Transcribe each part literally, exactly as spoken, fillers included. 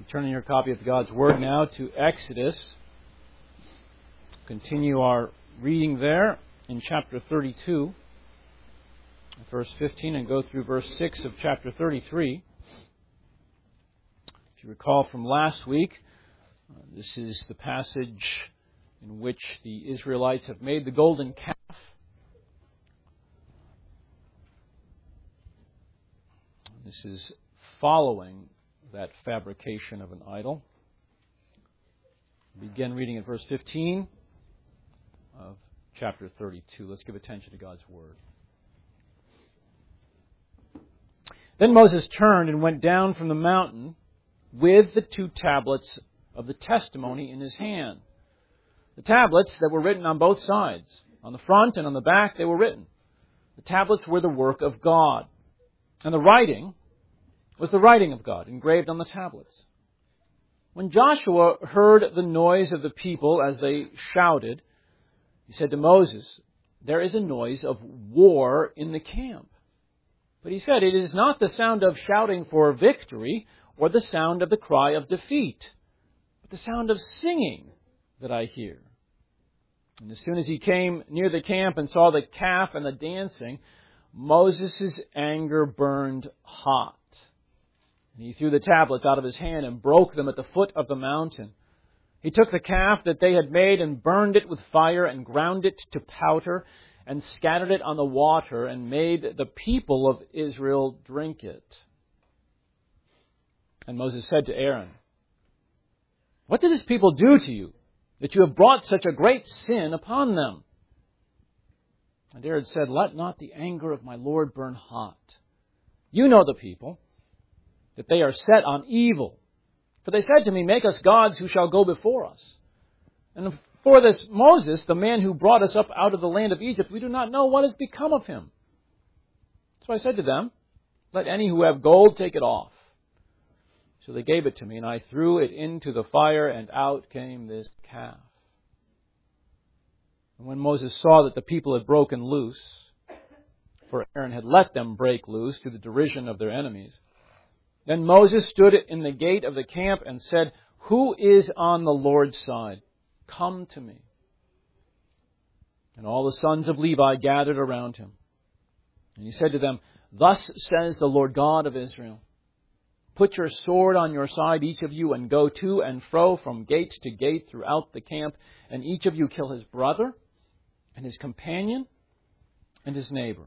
You turn in your copy of God's Word now to Exodus. Continue our reading there in chapter thirty-two, verse fifteen, and go through verse six of chapter thirty-three. If you recall from last week, uh, this is the passage in which the Israelites have made the golden calf. This is following that fabrication of an idol. Begin reading at verse fifteen of chapter thirty-two. Let's give attention to God's Word. Then Moses turned and went down from the mountain with the two tablets of the testimony in his hand. The tablets that were written on both sides, on the front and on the back, they were written. The tablets were the work of God. And the writing was the writing of God, engraved on the tablets. When Joshua heard the noise of the people as they shouted, he said to Moses, "There is a noise of war in the camp." But he said, "It is not the sound of shouting for victory or the sound of the cry of defeat, but the sound of singing that I hear." And as soon as he came near the camp and saw the calf and the dancing, Moses' anger burned hot. And he threw the tablets out of his hand and broke them at the foot of the mountain. He took the calf that they had made and burned it with fire and ground it to powder and scattered it on the water and made the people of Israel drink it. And Moses said to Aaron, "What did this people do to you, that you have brought such a great sin upon them?" And Aaron said, "Let not the anger of my Lord burn hot. You know the people, that they are set on evil. For they said to me, 'Make us gods who shall go before us.' And for this Moses, the man who brought us up out of the land of Egypt, we do not know what has become of him. So I said to them, 'Let any who have gold take it off.' So they gave it to me, and I threw it into the fire, and out came this calf. And when Moses saw that the people had broken loose, for Aaron had let them break loose to the derision of their enemies, then Moses stood in the gate of the camp and said, 'Who is on the Lord's side? Come to me.' And all the sons of Levi gathered around him. And he said to them, 'Thus says the Lord God of Israel, put your sword on your side, each of you, and go to and fro from gate to gate throughout the camp, and each of you kill his brother and his companion and his neighbor.'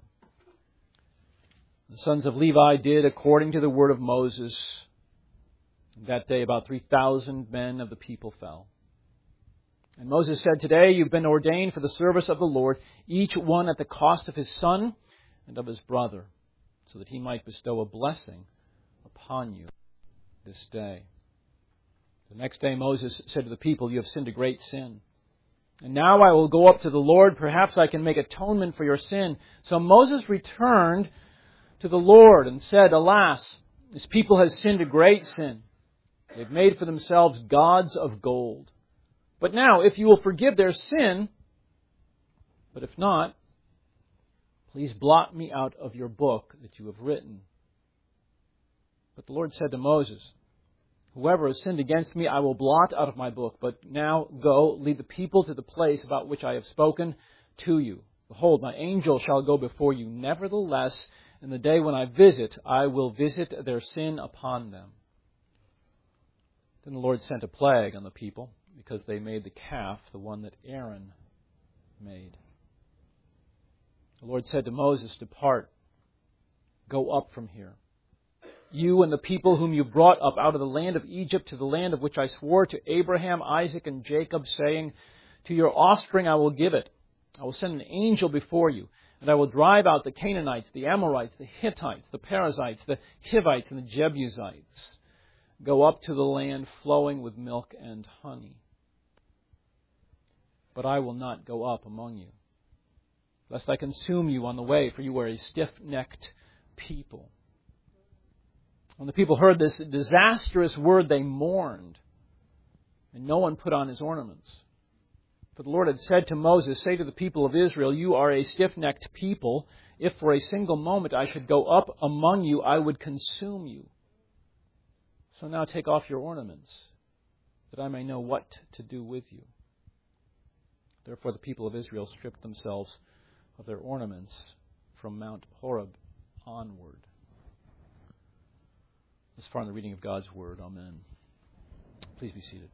The sons of Levi did according to the word of Moses. That day about three thousand men of the people fell. And Moses said, 'Today you've been ordained for the service of the Lord, each one at the cost of his son and of his brother, so that he might bestow a blessing upon you this day.' The next day Moses said to the people, 'You have sinned a great sin. And now I will go up to the Lord. Perhaps I can make atonement for your sin.' So Moses returned to the Lord and said, 'Alas, this people has sinned a great sin. They've made for themselves gods of gold. But now, if you will forgive their sin, but if not, please blot me out of your book that you have written.' But the Lord said to Moses, 'Whoever has sinned against me, I will blot out of my book. But now go, lead the people to the place about which I have spoken to you. Behold, my angel shall go before you. Nevertheless, in the day when I visit, I will visit their sin upon them.' Then the Lord sent a plague on the people, because they made the calf, the one that Aaron made. The Lord said to Moses, 'Depart, go up from here, you and the people whom you brought up out of the land of Egypt to the land of which I swore to Abraham, Isaac, and Jacob, saying, to your offspring I will give it. I will send an angel before you, and I will drive out the Canaanites, the Amorites, the Hittites, the Perizzites, the Hivites, and the Jebusites. Go up to the land flowing with milk and honey. But I will not go up among you, lest I consume you on the way, for you are a stiff-necked people.' When the people heard this disastrous word, they mourned, and no one put on his ornaments. For the Lord had said to Moses, 'Say to the people of Israel, you are a stiff-necked people. If for a single moment I should go up among you, I would consume you. So now take off your ornaments, that I may know what to do with you. Therefore the people of Israel stripped themselves of their ornaments from Mount Horeb onward. This far in the reading of God's Word. Amen. Please be seated.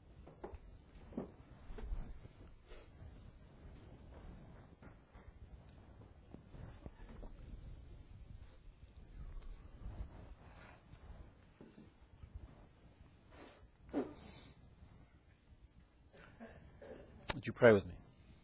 Would you pray with me?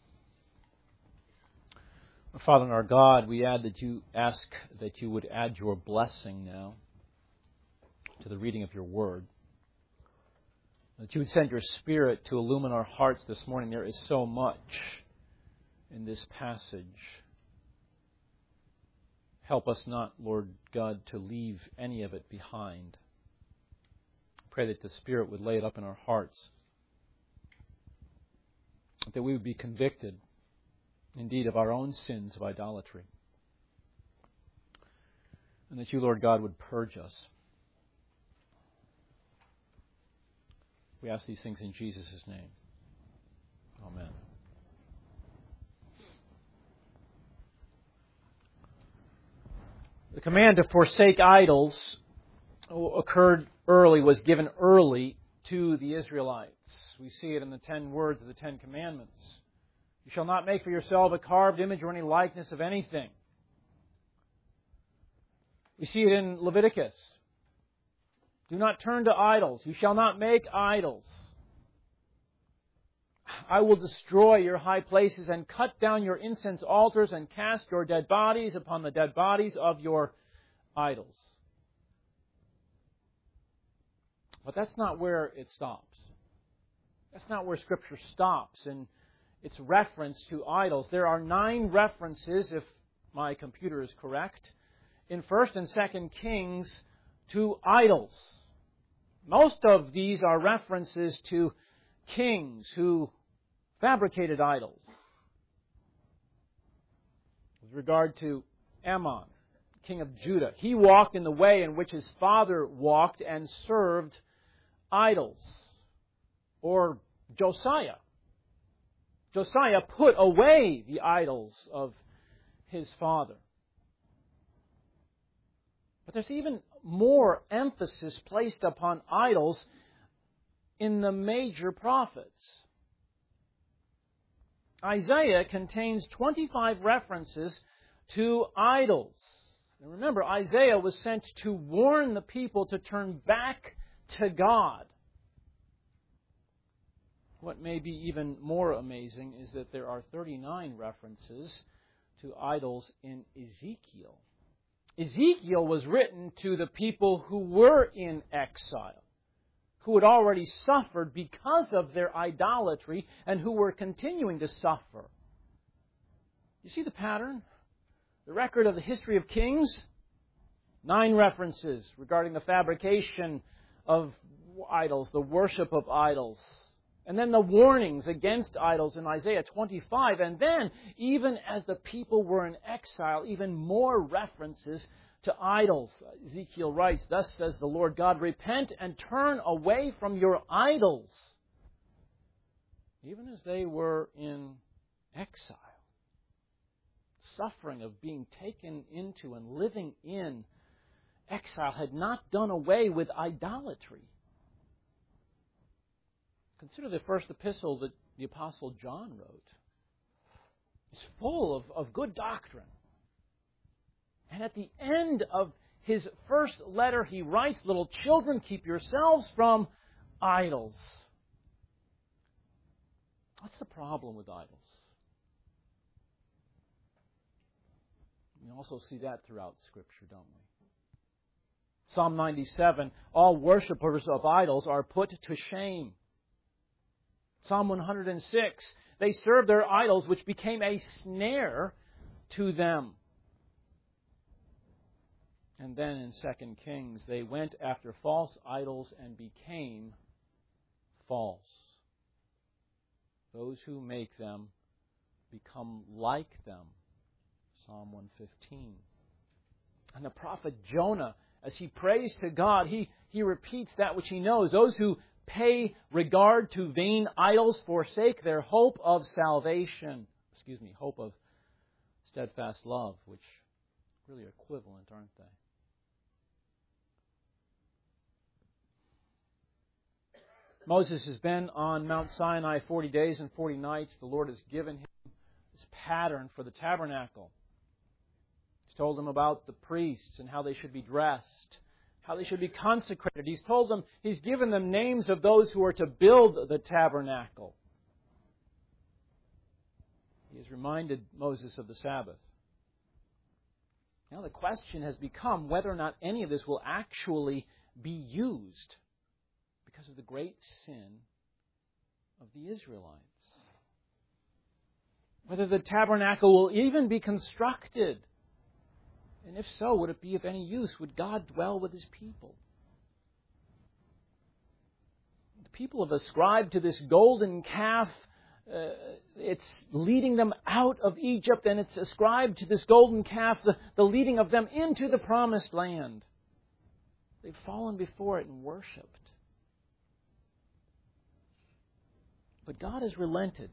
Our Father and our God, we add that you ask that you would add your blessing now to the reading of your Word. That you would send your Spirit to illumine our hearts this morning. There is so much in this passage. Help us not, Lord God, to leave any of it behind. Pray that the Spirit would lay it up in our hearts. That we would be convicted, indeed, of our own sins of idolatry. And that you, Lord God, would purge us. We ask these things in Jesus' name. Amen. The command to forsake idols occurred early, was given early to the Israelites. We see it in the ten words of the Ten Commandments. You shall not make for yourself a carved image or any likeness of anything. We see it in Leviticus. Do not turn to idols. You shall not make idols. I will destroy your high places and cut down your incense altars and cast your dead bodies upon the dead bodies of your idols. But that's not where it stops. That's not where Scripture stops in its reference to idols. There are nine references, if my computer is correct, in First and Second Kings to idols. Most of these are references to kings who fabricated idols. With regard to Ammon, king of Judah, he walked in the way in which his father walked and served idols. Or Josiah. Josiah put away the idols of his father. But there's even more emphasis placed upon idols in the major prophets. Isaiah contains twenty-five references to idols. And remember, Isaiah was sent to warn the people to turn back to God. What may be even more amazing is that there are thirty-nine references to idols in Ezekiel. Ezekiel was written to the people who were in exile, who had already suffered because of their idolatry and who were continuing to suffer. You see the pattern? The record of the history of kings? Nine references regarding the fabrication of idols, the worship of idols. And then the warnings against idols in Isaiah twenty-five. And then, even as the people were in exile, even more references to idols. Ezekiel writes, "Thus says the Lord God, repent and turn away from your idols." Even as they were in exile. Suffering of being taken into and living in exile had not done away with idolatry. Consider the first epistle that the Apostle John wrote. It's full of, of good doctrine. And at the end of his first letter, he writes, "Little children, keep yourselves from idols." What's the problem with idols? We also see that throughout Scripture, don't we? Psalm ninety-seven, all worshippers of idols are put to shame. Psalm one hundred six, they served their idols, which became a snare to them. And then in Second Kings, they went after false idols and became false. Those who make them become like them. Psalm one fifteen. And the prophet Jonah, as he prays to God, he, he he repeats that which he knows. Those who pay regard to vain idols forsake their hope of salvation. Excuse me, hope of steadfast love, which really are equivalent, aren't they? Moses has been on Mount Sinai forty days and forty nights. The Lord has given him this pattern for the tabernacle. He's told them about the priests and how they should be dressed, how they should be consecrated. He's told them, He's given them names of those who are to build the tabernacle. He has reminded Moses of the Sabbath. Now the question has become whether or not any of this will actually be used because of the great sin of the Israelites. Whether the tabernacle will even be constructed. And if so, would it be of any use? Would God dwell with His people? The people have ascribed to this golden calf, uh, it's leading them out of Egypt, and it's ascribed to this golden calf the, the leading of them into the promised land. They've fallen before it and worshipped. But God has relented.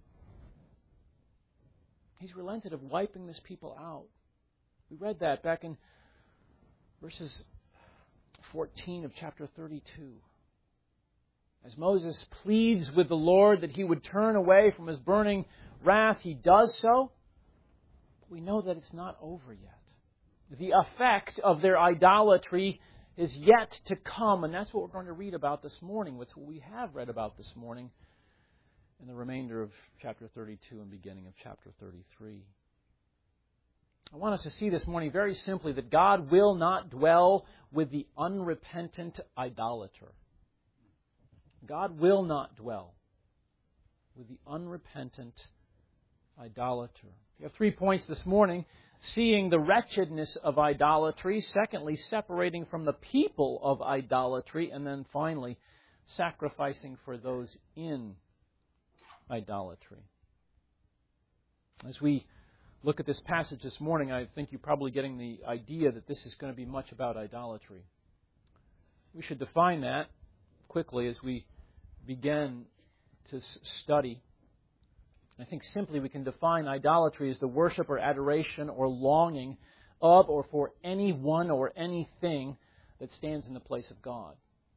He's relented of wiping this people out. We read that back in verses fourteen of chapter thirty-two. As Moses pleads with the Lord that He would turn away from His burning wrath, He does so. But we know that it's not over yet. The effect of their idolatry is yet to come, and that's what we're going to read about this morning. What's what we have read about this morning in the remainder of chapter thirty-two and beginning of chapter thirty-three. I want us to see this morning very simply that God will not dwell with the unrepentant idolater. God will not dwell with the unrepentant idolater. We have three points this morning. Seeing the wretchedness of idolatry. Secondly, separating from the people of idolatry. And then finally, sacrificing for those in idolatry. As we look at this passage this morning, I think you're probably getting the idea that this is going to be much about idolatry. We should define that quickly as we begin to study. I think simply we can define idolatry as the worship or adoration or longing of or for anyone or anything that stands in the place of God.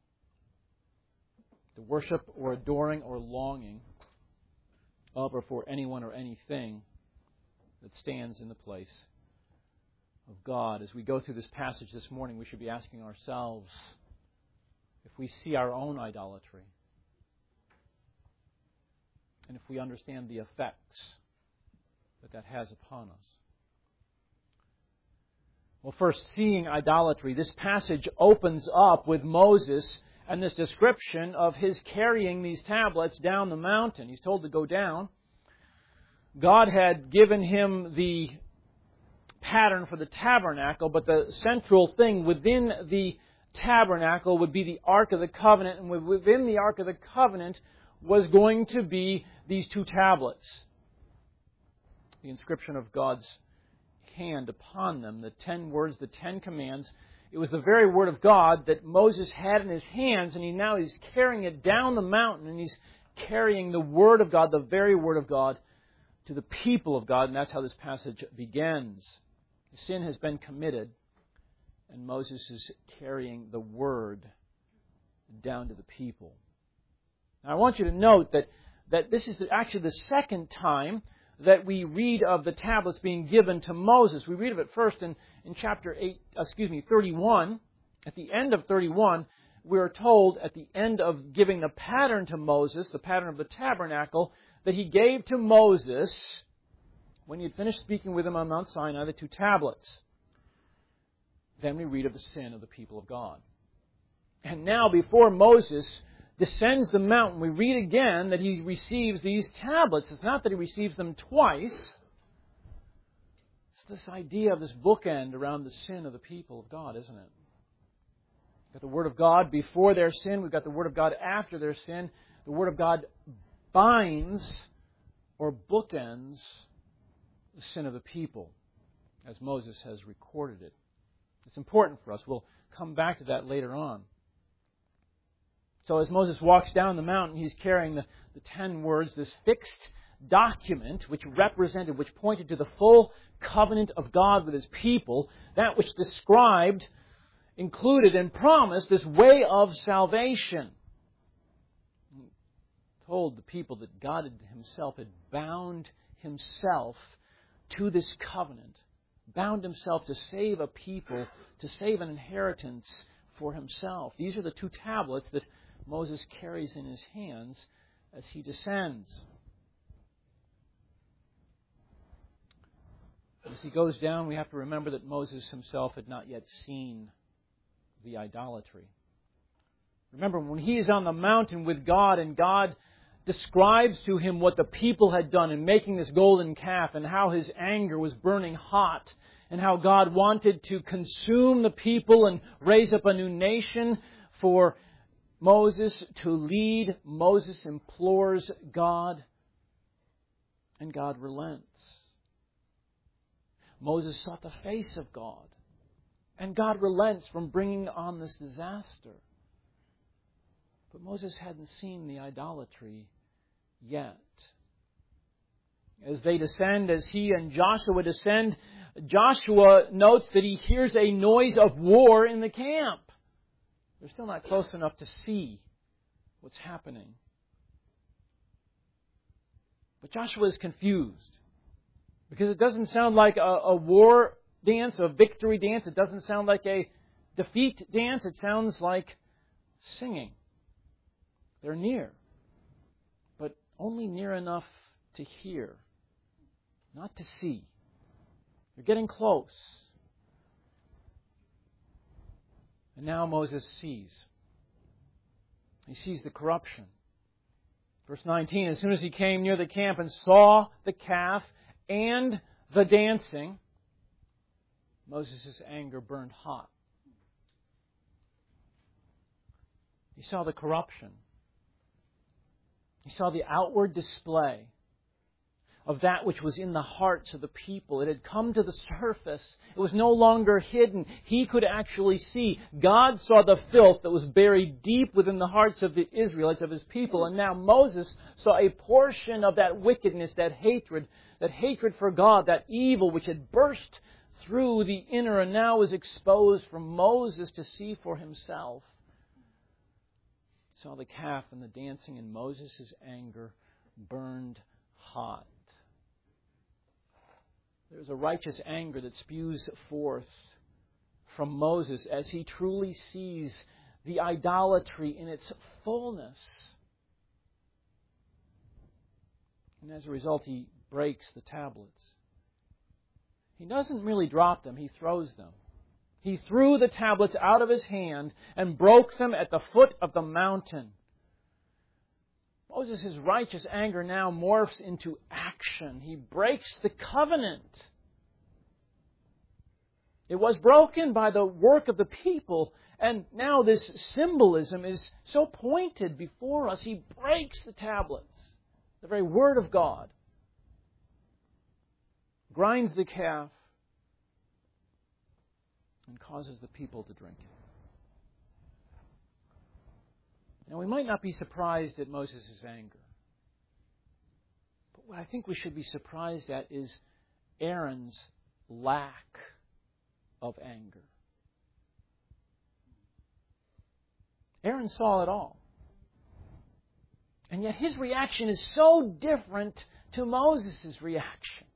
The worship or adoring or longing of or for anyone or anything that stands in the place of God. As we go through this passage this morning, we should be asking ourselves if we see our own idolatry and if we understand the effects that that has upon us. Well, first, seeing idolatry. This passage opens up with Moses and this description of his carrying these tablets down the mountain. He's told to go down. God had given him the pattern for the tabernacle, but the central thing within the tabernacle would be the Ark of the Covenant, and within the Ark of the Covenant was going to be these two tablets. The inscription of God's hand upon them, the ten words, the ten commands. It was the very Word of God that Moses had in his hands, and he now he's carrying it down the mountain, and he's carrying the Word of God, the very Word of God, to the people of God, and that's how this passage begins. Sin has been committed, and Moses is carrying the Word down to the people. Now, I want you to note that, that this is the, actually the second time that we read of the tablets being given to Moses. We read of it first in, in chapter eight, excuse me, thirty-one. At the end of thirty-one, we are told at the end of giving the pattern to Moses, the pattern of the tabernacle, that he gave to Moses, when he had finished speaking with him on Mount Sinai, the two tablets. Then we read of the sin of the people of God. And now, before Moses descends the mountain, we read again that he receives these tablets. It's not that he receives them twice. It's this idea of this bookend around the sin of the people of God, isn't it? We've got the Word of God before their sin. We've got the Word of God after their sin. The Word of God binds or bookends the sin of the people, as Moses has recorded it. It's important for us. We'll come back to that later on. So as Moses walks down the mountain, he's carrying the, the ten words, this fixed document which represented, which pointed to the full covenant of God with His people, that which described, included, and promised this way of salvation. He told the people that God Himself had bound Himself to this covenant, bound Himself to save a people, to save an inheritance for Himself. These are the two tablets that Moses carries in his hands as he descends. As he goes down, we have to remember that Moses himself had not yet seen the idolatry. Remember, when he is on the mountain with God and God describes to him what the people had done in making this golden calf and how His anger was burning hot and how God wanted to consume the people and raise up a new nation for Moses to lead, Moses implores God, and God relents. Moses sought the face of God, and God relents from bringing on this disaster. But Moses hadn't seen the idolatry yet. As they descend, as he and Joshua descend, Joshua notes that he hears a noise of war in the camp. They're still not close enough to see what's happening. But Joshua is confused, because it doesn't sound like a, a war dance, a victory dance. It doesn't sound like a defeat dance. It sounds like singing. They're near, but only near enough to hear, not to see. They're getting close. And now Moses sees. He sees the corruption. Verse nineteen, as soon as he came near the camp and saw the calf and the dancing, Moses' anger burned hot. He saw the corruption. He saw the outward display of that which was in the hearts of the people. It had come to the surface. It was no longer hidden. He could actually see. God saw the filth that was buried deep within the hearts of the Israelites, of His people. And now Moses saw a portion of that wickedness, that hatred, that hatred for God, that evil which had burst through the inner and now was exposed for Moses to see for himself. He saw the calf and the dancing, and Moses' anger burned hot. There's a righteous anger that spews forth from Moses as he truly sees the idolatry in its fullness. And as a result, he breaks the tablets. He doesn't really drop them, he throws them. He threw the tablets out of his hand and broke them at the foot of the mountain. Moses' righteous anger now morphs into action. He breaks the covenant. It was broken by the work of the people, and now this symbolism is so pointed before us. He breaks the tablets, the very Word of God, grinds the calf, and causes the people to drink it. Now, we might not be surprised at Moses' anger. But what I think we should be surprised at is Aaron's lack of anger. Aaron saw it all. And yet his reaction is so different to Moses' reaction.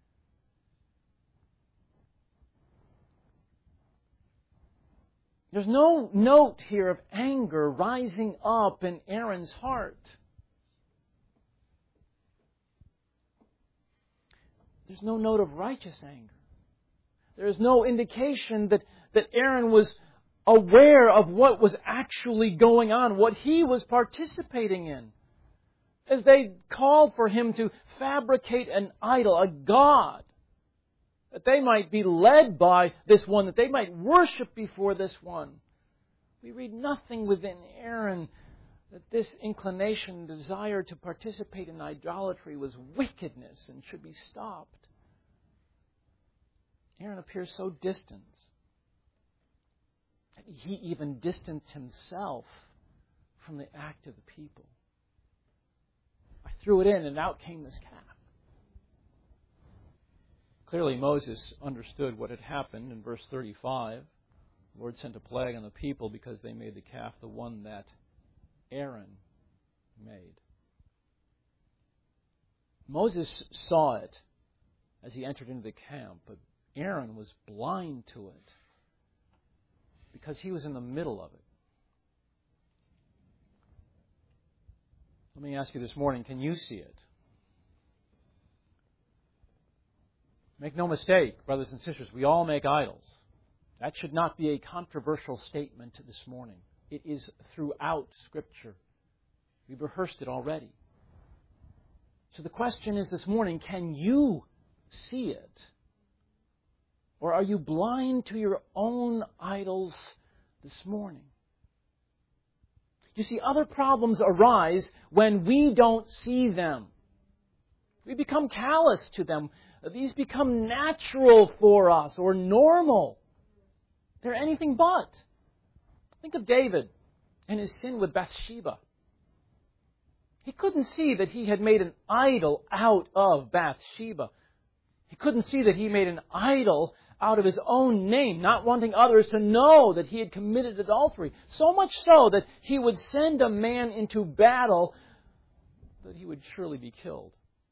There's no note here of anger rising up in Aaron's heart. There's no note of righteous anger. There is no indication that, that Aaron was aware of what was actually going on, what he was participating in. As they called for him to fabricate an idol, a god, that they might be led by this one, that they might worship before this one. We read nothing within Aaron that this inclination, desire to participate in idolatry was wickedness and should be stopped. Aaron appears so distant. He even distanced himself from the act of the people. I threw it in and out came this calf. Clearly Moses understood what had happened in verse thirty-five. The Lord sent a plague on the people because they made the calf the one that Aaron made. Moses saw it as he entered into the camp, but Aaron was blind to it because he was in the middle of it. Let me ask you this morning, can you see it? Make no mistake, brothers and sisters, we all make idols. That should not be a controversial statement this morning. It is throughout Scripture. We've rehearsed it already. So the question is this morning, can you see it? Or are you blind to your own idols this morning? You see, other problems arise when we don't see them. We become callous to them. These become natural for us or normal. They're anything but. Think of David and his sin with Bathsheba. He couldn't see that he had made an idol out of Bathsheba. He couldn't see that he made an idol out of his own name, not wanting others to know that he had committed adultery. So much so that he would send a man into battle that he would surely be killed.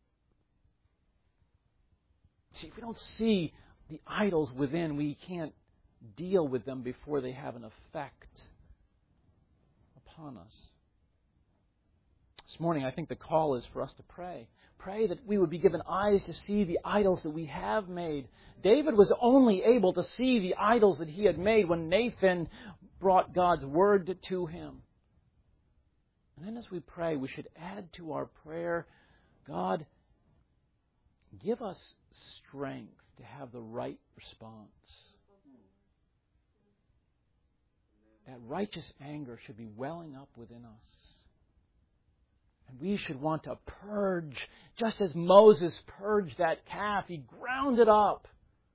See, if we don't see the idols within, we can't deal with them before they have an effect upon us. This morning, I think the call is for us to pray. Pray that we would be given eyes to see the idols that we have made. David was only able to see the idols that he had made when Nathan brought God's word to him. And then as we pray, we should add to our prayer, God, give us strength to have the right response. That righteous anger should be welling up within us. And we should want to purge, just as Moses purged that calf. He ground it up.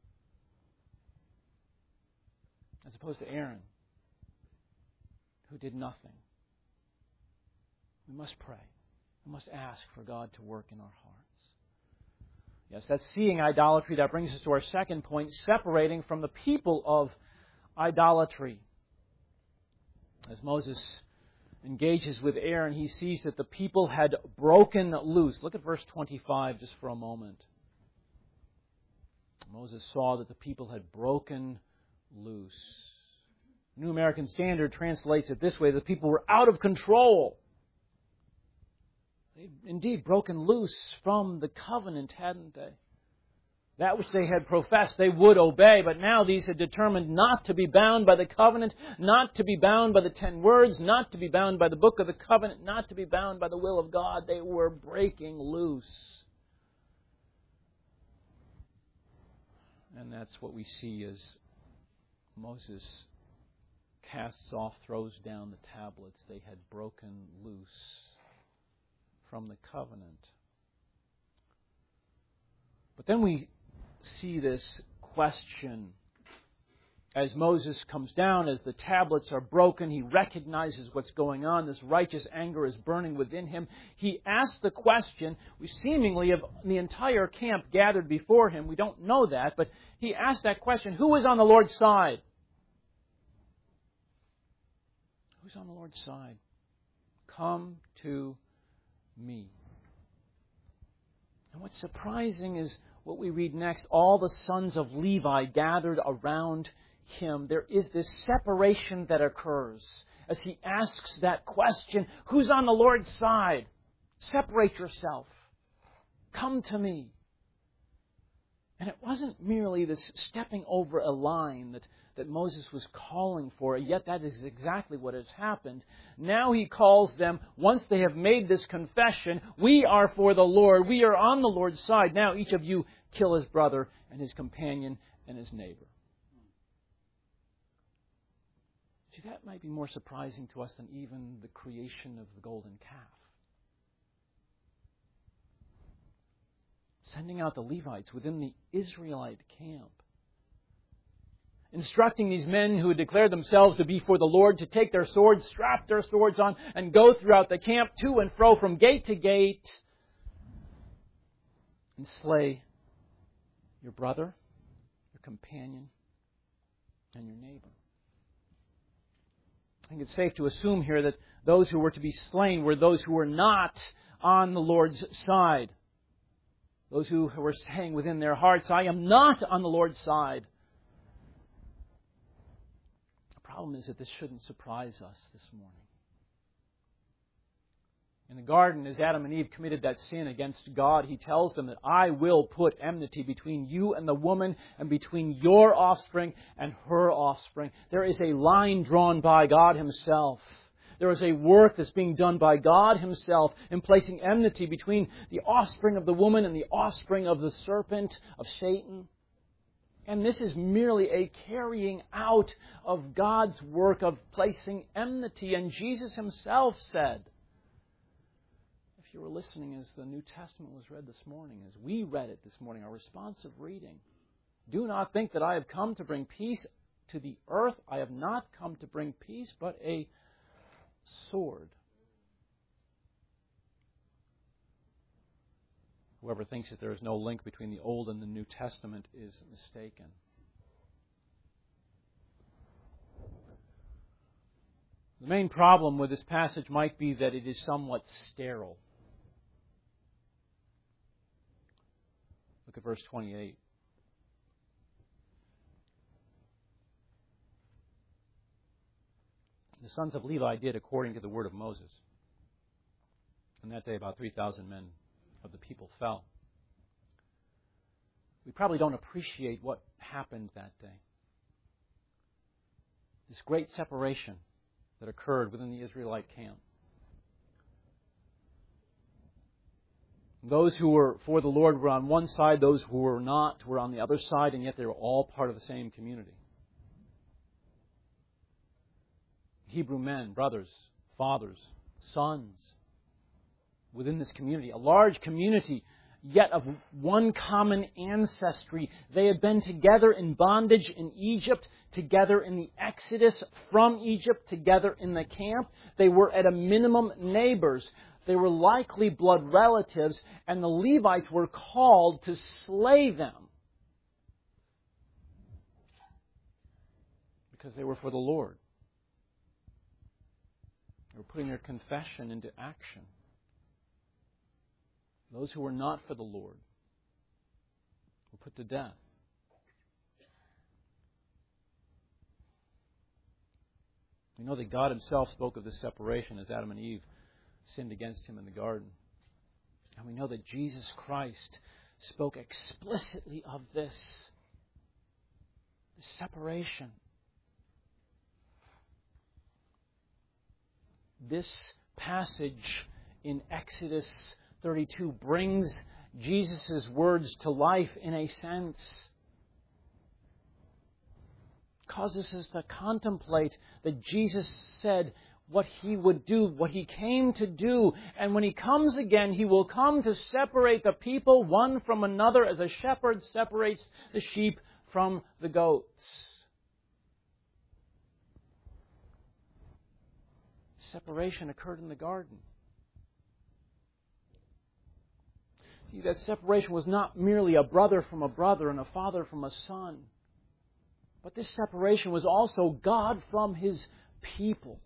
As opposed to Aaron, who did nothing. We must pray. We must ask for God to work in our hearts. Yes, that's seeing idolatry. That brings us to our second point, separating from the people of idolatry. As Moses engages with Aaron, he sees that the people had broken loose. Look at verse twenty-five just for a moment. Moses saw that the people had broken loose. New American Standard translates it this way: the people were out of control. They'd indeed broken loose from the covenant, hadn't they? That which they had professed they would obey, but now these had determined not to be bound by the covenant, not to be bound by the ten words, not to be bound by the book of the covenant, not to be bound by the will of God. They were breaking loose. And that's what we see as Moses casts off, throws down the tablets. They had broken loose from the covenant. But then we see this question. As Moses comes down, as the tablets are broken, he recognizes what's going on. This righteous anger is burning within him. He asks the question, we seemingly have the entire camp gathered before him. We don't know that, but he asked that question, who is on the Lord's side? Who's on the Lord's side? Come to me. And what's surprising is what we read next. All the sons of Levi gathered around him. There is this separation that occurs as he asks that question, who's on the Lord's side? Separate yourself. Come to me. And it wasn't merely this stepping over a line that, that Moses was calling for, yet that is exactly what has happened. Now he calls them, once they have made this confession, we are for the Lord, we are on the Lord's side. Now each of you kill his brother and his companion and his neighbor. See, that might be more surprising to us than even the creation of the golden calf. Sending out the Levites within the Israelite camp. instructing these men who had declared themselves to be for the Lord to take their swords, strap their swords on, and go throughout the camp to and fro from gate to gate and slay your brother, your companion, and your neighbor. I think it's safe to assume here that those who were to be slain were those who were not on the Lord's side. Those who were saying within their hearts, I am not on the Lord's side. The problem is that this shouldn't surprise us this morning. In the garden, as Adam and Eve committed that sin against God, He tells them that I will put enmity between you and the woman and between your offspring and her offspring. There is a line drawn by God Himself. There is a work that's being done by God Himself in placing enmity between the offspring of the woman and the offspring of the serpent, of Satan. And this is merely a carrying out of God's work of placing enmity. And Jesus Himself said, if you were listening as the New Testament was read this morning, as we read it this morning, our responsive reading, do not think that I have come to bring peace to the earth. I have not come to bring peace, but a sword. Whoever thinks that there is no link between the Old and the New Testament is mistaken. The main problem with this passage might be that it is somewhat sterile. Look at verse twenty-eight. The sons of Levi did according to the word of Moses. And that day about three thousand men of the people fell. We probably don't appreciate what happened that day. This great separation that occurred within the Israelite camp. Those who were for the Lord were on one side, those who were not were on the other side, and yet they were all part of the same community. Hebrew men, brothers, fathers, sons, within this community, a large community, yet of one common ancestry. They had been together in bondage in Egypt, together in the Exodus from Egypt, together in the camp. They were at a minimum neighbors. They were likely blood relatives, and the Levites were called to slay them because they were for the Lord. They were putting their confession into action. Those who were not for the Lord were put to death. We know that God Himself spoke of this separation as Adam and Eve sinned against Him in the garden. And we know that Jesus Christ spoke explicitly of this, this separation. This passage in Exodus thirty-two brings Jesus' words to life in a sense. Causes us to contemplate that Jesus said what He would do, what He came to do. And when He comes again, He will come to separate the people one from another as a shepherd separates the sheep from the goats. Separation occurred in the garden. See, that separation was not merely a brother from a brother and a father from a son. But this separation was also God from His people.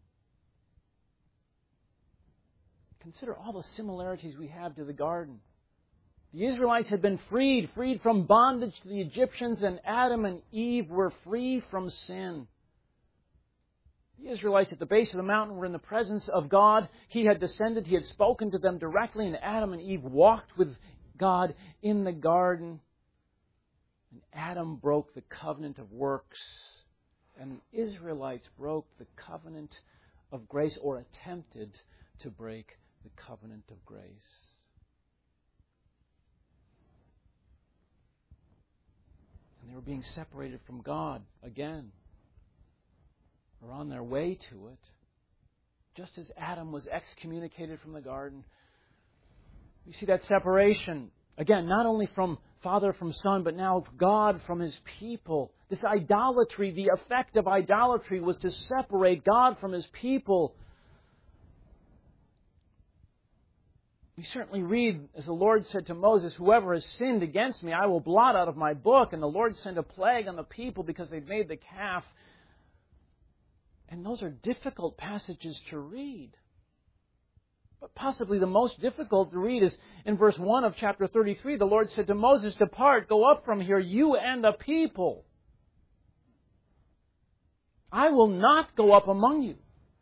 Consider all the similarities we have to the garden. The Israelites had been freed, freed from bondage to the Egyptians, and Adam and Eve were free from sin. The Israelites at the base of the mountain were in the presence of God. He had descended. He had spoken to them directly, and Adam and Eve walked with God in the garden. And Adam broke the covenant of works, and the Israelites broke the covenant of grace, or attempted to break the covenant of grace. And they were being separated from God again, or on their way to it. Just as Adam was excommunicated from the garden, we see that separation, again, not only from Father from Son, but now God from His people. This idolatry, the effect of idolatry was to separate God from His people. We certainly read, as the Lord said to Moses, whoever has sinned against me, I will blot out of my book. And the Lord sent a plague on the people because they'd made the calf. And those are difficult passages to read. But possibly the most difficult to read is in verse one of chapter thirty-three. The Lord said to Moses, depart, go up from here, you and the people. I will not go up among you.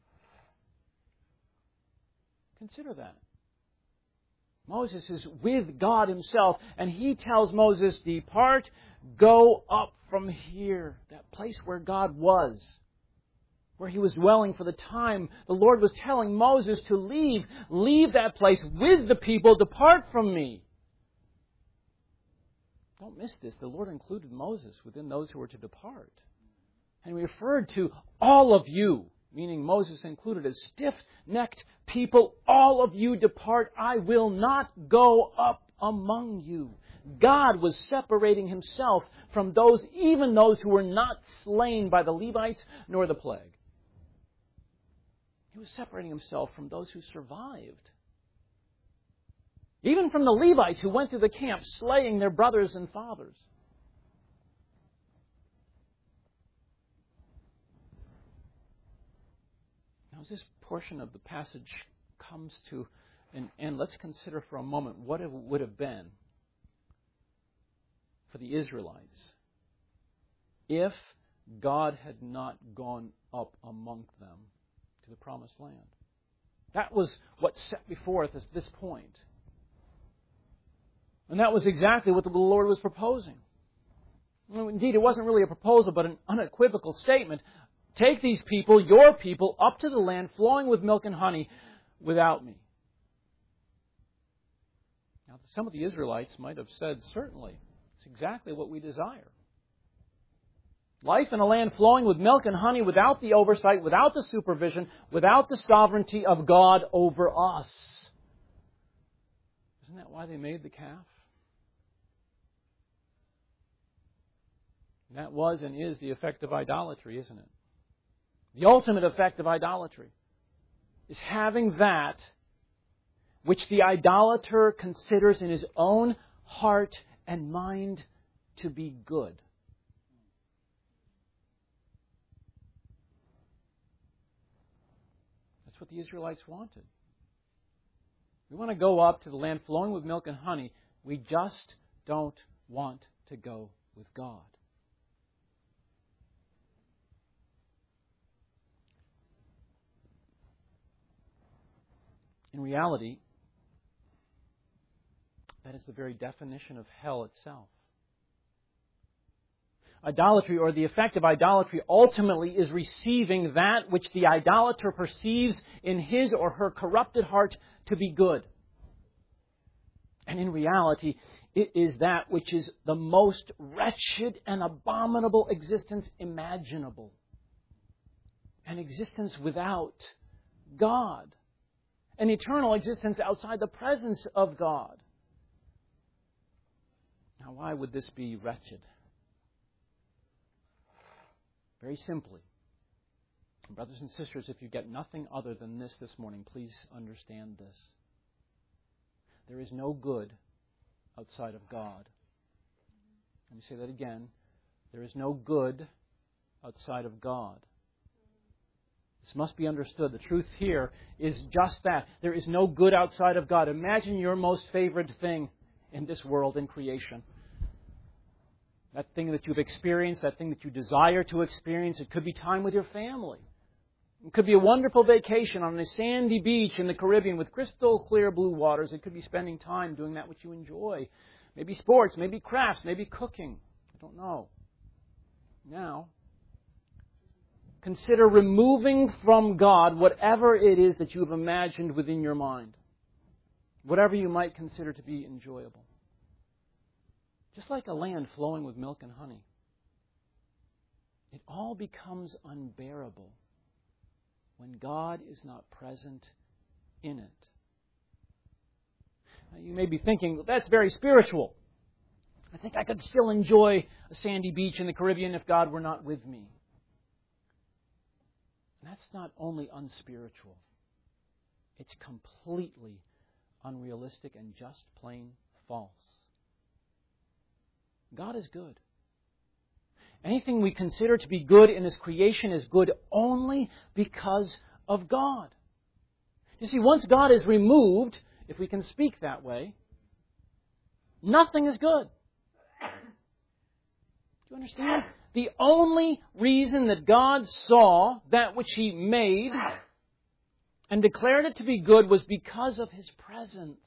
Consider that. Moses is with God Himself, and He tells Moses, depart, go up from here. That place where God was, where He was dwelling for the time. The Lord was telling Moses to leave. Leave that place with the people. Depart from me. Don't miss this. The Lord included Moses within those who were to depart. And He referred to all of you, meaning Moses included, as stiff-necked people. All of you depart. I will not go up among you. God was separating Himself from those, even those who were not slain by the Levites nor the plague. He was separating Himself from those who survived. Even from the Levites who went through the camp slaying their brothers and fathers. Now, as this portion of the passage comes to an end, let's consider for a moment what it would have been for the Israelites if God had not gone up among them to the promised land. That was what's set before us at this point. And that was exactly what the Lord was proposing. Indeed, it wasn't really a proposal, but an unequivocal statement. Take these people, your people, up to the land flowing with milk and honey without me. Now, some of the Israelites might have said, certainly, it's exactly what we desire. Life in a land flowing with milk and honey without the oversight, without the supervision, without the sovereignty of God over us. Isn't that why they made the calf? That was and is the effect of idolatry, isn't it? The ultimate effect of idolatry is having that which the idolater considers in his own heart and mind to be good. That's what the Israelites wanted. We want to go up to the land flowing with milk and honey. We just don't want to go with God. In reality, that is the very definition of hell itself. Idolatry, or the effect of idolatry, ultimately is receiving that which the idolater perceives in his or her corrupted heart to be good. And in reality, it is that which is the most wretched and abominable existence imaginable. An existence without God. An eternal existence outside the presence of God. Now, why would this be wretched? Very simply. Brothers and sisters, if you get nothing other than this this morning, please understand this. There is no good outside of God. Let me say that again. There is no good outside of God. This must be understood. The truth here is just that. There is no good outside of God. Imagine your most favored thing in this world, in creation. That thing that you've experienced, that thing that you desire to experience. It could be time with your family. It could be a wonderful vacation on a sandy beach in the Caribbean with crystal clear blue waters. It could be spending time doing that which you enjoy. Maybe sports, maybe crafts, maybe cooking. I don't know. Now, consider removing from God whatever it is that you have imagined within your mind. Whatever you might consider to be enjoyable. Just like a land flowing with milk and honey. It all becomes unbearable when God is not present in it. Now, you may be thinking, well, that's very spiritual. I think I could still enjoy a sandy beach in the Caribbean if God were not with me. And that's not only unspiritual. It's completely unrealistic and just plain false. God is good. Anything we consider to be good in His creation is good only because of God. You see, once God is removed, if we can speak that way, nothing is good. Do you understand? The only reason that God saw that which He made and declared it to be good was because of His presence.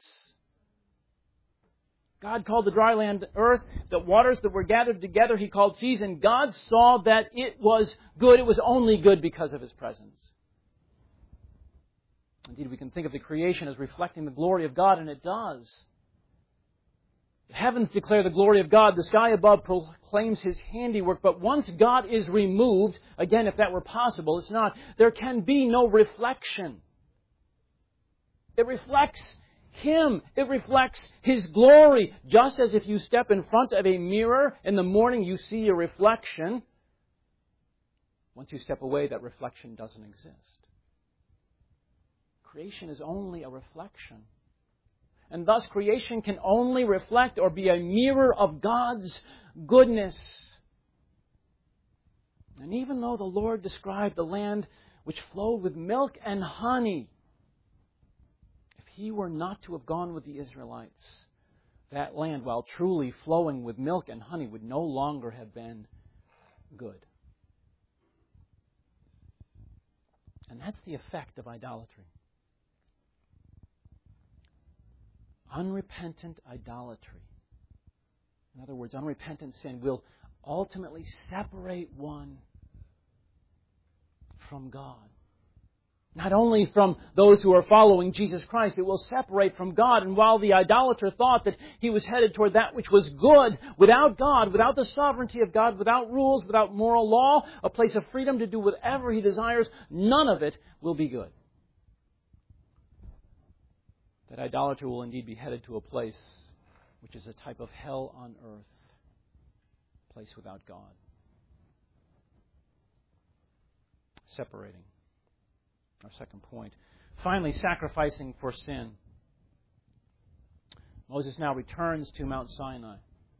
God called the dry land earth, the waters that were gathered together He called seas, and God saw that it was good. It was only good because of His presence. Indeed, we can think of the creation as reflecting the glory of God, and it does. The heavens declare the glory of God. The sky above proclaims His handiwork. But once God is removed, again, if that were possible, it's not, there can be no reflection. It reflects Him. It reflects His glory. Just as if you step in front of a mirror in the morning, you see a reflection. Once you step away, that reflection doesn't exist. Creation is only a reflection. And thus creation can only reflect or be a mirror of God's goodness. And even though the Lord described the land which flowed with milk and honey, if He were not to have gone with the Israelites, that land, while truly flowing with milk and honey, would no longer have been good. And that's the effect of idolatry. Unrepentant idolatry, in other words, unrepentant sin, will ultimately separate one from God. Not only from those who are following Jesus Christ, it will separate from God. And while the idolater thought that he was headed toward that which was good, without God, without the sovereignty of God, without rules, without moral law, a place of freedom to do whatever he desires, none of it will be good. That idolater will indeed be headed to a place which is a type of hell on earth, a place without God. Separating. Our second point. Finally, sacrificing for sin. Moses now returns to Mount Sinai.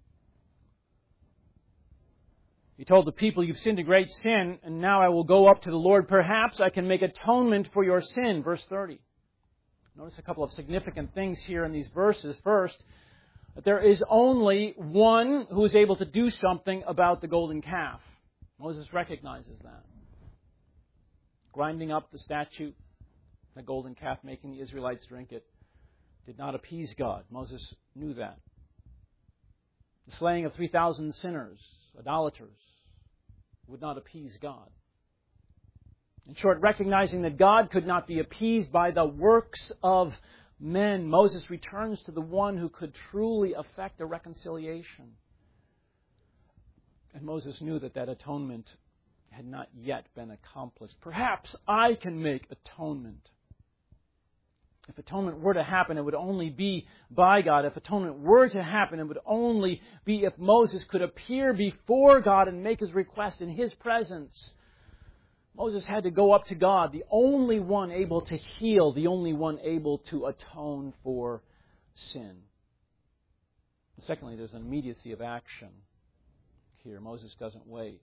He told the people, "You've sinned a great sin, and now I will go up to the Lord. Perhaps I can make atonement for your sin." Verse thirty. Notice a couple of significant things here in these verses. First, that there is only one who is able to do something about the golden calf. Moses recognizes that. Grinding up the statute, the golden calf, making the Israelites drink it, did not appease God. Moses knew that. The slaying of three thousand sinners, idolaters, would not appease God. In short, recognizing that God could not be appeased by the works of men, Moses returns to the one who could truly effect a reconciliation. And Moses knew that that atonement had not yet been accomplished. Perhaps I can make atonement. If atonement were to happen, it would only be by God. If atonement were to happen, it would only be if Moses could appear before God and make his request in His presence. Moses had to go up to God, the only one able to heal, the only one able to atone for sin. And secondly, there's an immediacy of action here. Moses doesn't wait.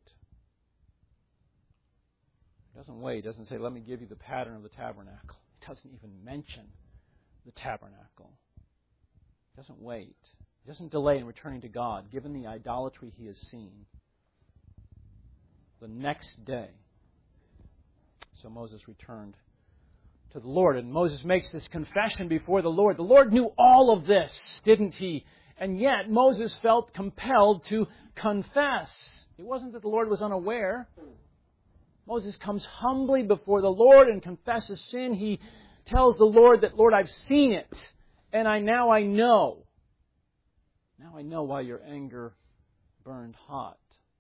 He doesn't wait. He doesn't say, "Let me give you the pattern of the tabernacle." He doesn't even mention the tabernacle. He doesn't wait. He doesn't delay in returning to God, given the idolatry he has seen. The next day, so Moses returned to the Lord. And Moses makes this confession before the Lord. The Lord knew all of this, didn't He? And yet Moses felt compelled to confess. It wasn't that the Lord was unaware. Moses comes humbly before the Lord and confesses sin. He tells the Lord that, "Lord, I've seen it, and I now I know. Now I know why your anger burned hot."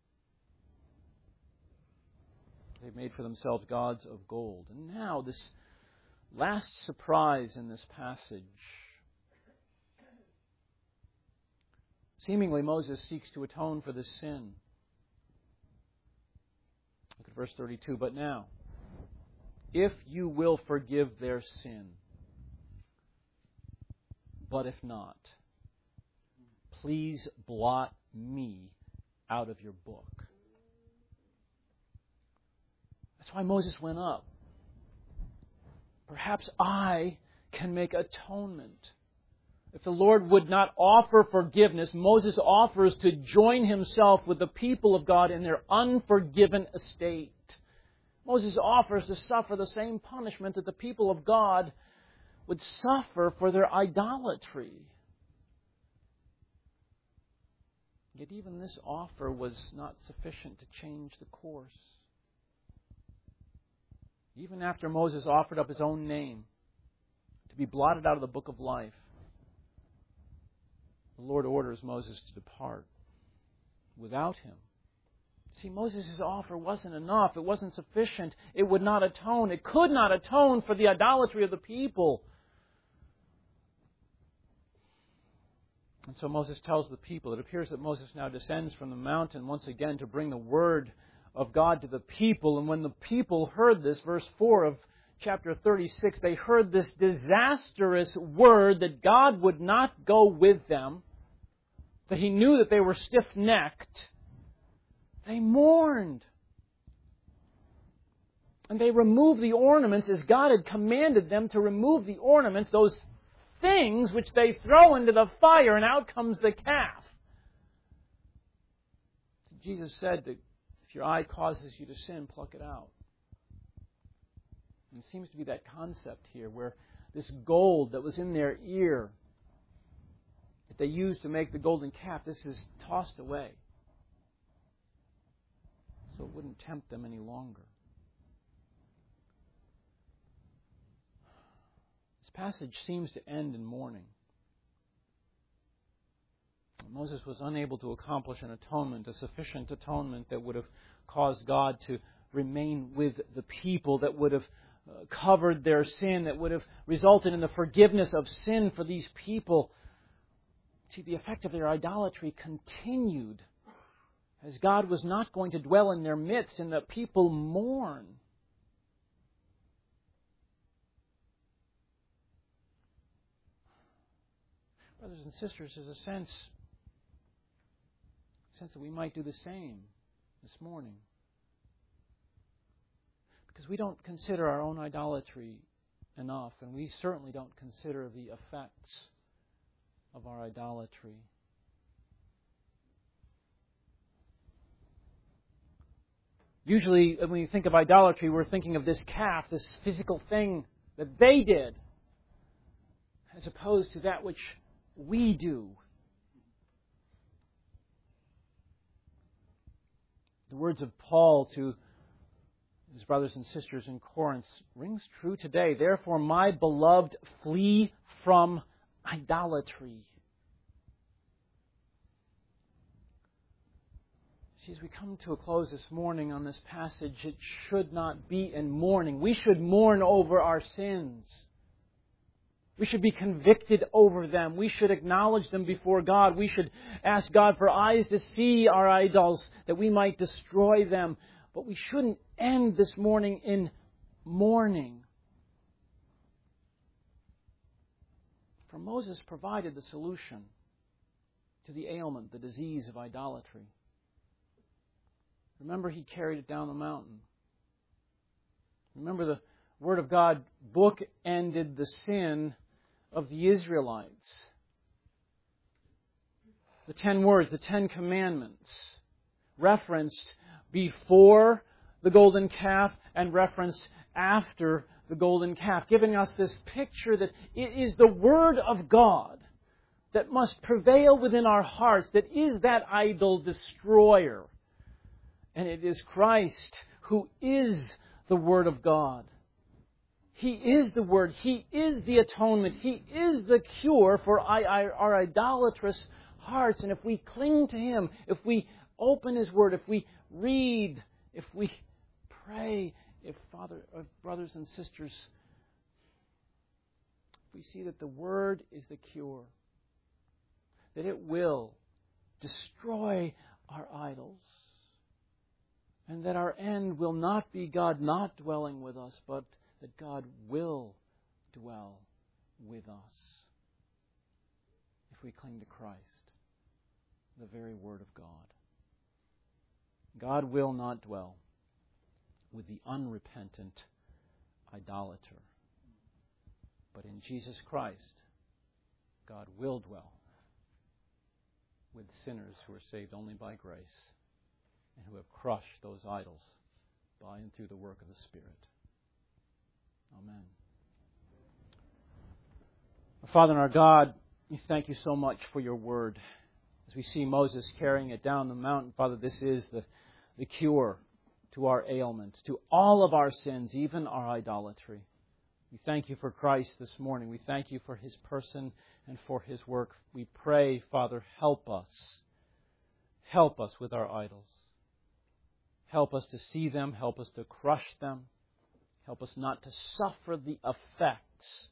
They've made for themselves gods of gold. And now this last surprise in this passage Seemingly, Moses seeks to atone for this sin. Look at verse thirty-two. But now, if you will forgive their sin, but if not, please blot me out of your book. That's why Moses went up. Perhaps I can make atonement. If the Lord would not offer forgiveness, Moses offers to join himself with the people of God in their unforgiven estate. Moses offers to suffer the same punishment that the people of God would suffer for their idolatry. Yet even this offer was not sufficient to change the course. Even after Moses offered up his own name to be blotted out of the book of life, the Lord orders Moses to depart without him. See, Moses' offer wasn't enough. It wasn't sufficient. It would not atone. It could not atone for the idolatry of the people. And so Moses tells the people, it appears that Moses now descends from the mountain once again to bring the word of God to the people. And when the people heard this, verse four of chapter thirty-six, they heard this disastrous word that God would not go with them, that He knew that they were stiff-necked. They mourned. And they removed the ornaments as God had commanded them to remove the ornaments, those things which they throw into the fire, and out comes the calf. Jesus said that if your eye causes you to sin, pluck it out. And it seems to be that concept here where this gold that was in their ear that they used to make the golden calf, this is tossed away. So it wouldn't tempt them any longer. This passage seems to end in mourning. Moses was unable to accomplish an atonement, a sufficient atonement that would have caused God to remain with the people, that would have uh, covered their sin, that would have resulted in the forgiveness of sin for these people. See, the effect of their idolatry continued as God was not going to dwell in their midst, and the people mourn. Brothers and sisters, there's a sense, sense that we might do the same this morning. Because we don't consider our own idolatry enough, and we certainly don't consider the effects of our idolatry. Usually, when we think of idolatry, we're thinking of this calf, this physical thing that they did, as opposed to that which we do. The words of Paul to his brothers and sisters in Corinth rings true today. Therefore, my beloved, flee from idolatry. See, as we come to a close this morning on this passage, it should not be in mourning. We should mourn over our sins. We should be convicted over them. We should acknowledge them before God. We should ask God for eyes to see our idols, that we might destroy them. But we shouldn't end this morning in mourning. For Moses provided the solution to the ailment, the disease of idolatry. Remember, He carried it down the mountain. Remember, the Word of God bookended the sin of the Israelites. The ten words, the Ten Commandments, referenced before the golden calf and referenced after the golden calf, giving us this picture that it is the Word of God that must prevail within our hearts, that is that idol destroyer. And it is Christ who is the Word of God. He is the Word. He is the atonement. He is the cure for our idolatrous hearts. And if we cling to Him, if we open His Word, if we read, if we pray, if Father, if brothers and sisters, we see that the Word is the cure, that it will destroy our idols. And that our end will not be God not dwelling with us, but that God will dwell with us if we cling to Christ, the very Word of God. God will not dwell with the unrepentant idolater. But in Jesus Christ, God will dwell with sinners who are saved only by grace and who have crushed those idols by and through the work of the Spirit. Amen. Our Father and our God, we thank you so much for your word. As we see Moses carrying it down the mountain, Father, this is the, the cure to our ailments, to all of our sins, even our idolatry. We thank you for Christ this morning. We thank you for His person and for His work. We pray, Father, help us. Help us with our idols. Help us to see them. Help us to crush them. Help us not to suffer the effects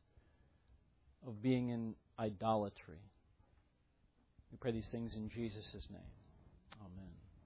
of being in idolatry. We pray these things in Jesus' name.